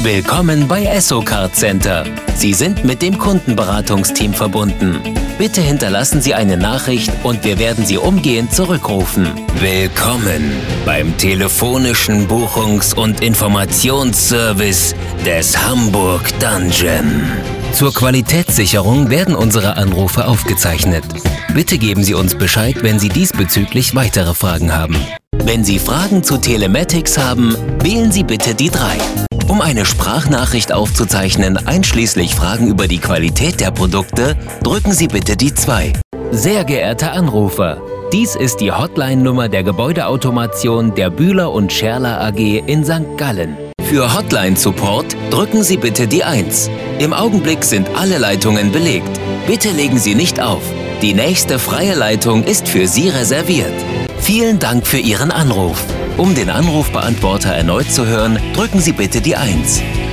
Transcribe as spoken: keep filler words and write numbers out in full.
Willkommen bei Esso Card Center. Sie sind mit dem Kundenberatungsteam verbunden. Bitte hinterlassen Sie eine Nachricht und wir werden Sie umgehend zurückrufen. Willkommen beim telefonischen Buchungs- und Informationsservice des Hamburg Dungeon. Zur Qualitätssicherung werden unsere Anrufe aufgezeichnet. Bitte geben Sie uns Bescheid, wenn Sie diesbezüglich weitere Fragen haben. Wenn Sie Fragen zu Telematics haben, wählen Sie bitte die drei. Um eine Sprachnachricht aufzuzeichnen, einschließlich Fragen über die Qualität der Produkte, drücken Sie bitte die zwei. Sehr geehrte Anrufer, dies ist die Hotline-Nummer der Gebäudeautomation der Bühler und Scherler A G in Sankt Gallen. Für Hotline-Support drücken Sie bitte die eins. Im Augenblick sind alle Leitungen belegt. Bitte legen Sie nicht auf. Die nächste freie Leitung ist für Sie reserviert. Vielen Dank für Ihren Anruf. Um den Anrufbeantworter erneut zu hören, drücken Sie bitte die eins.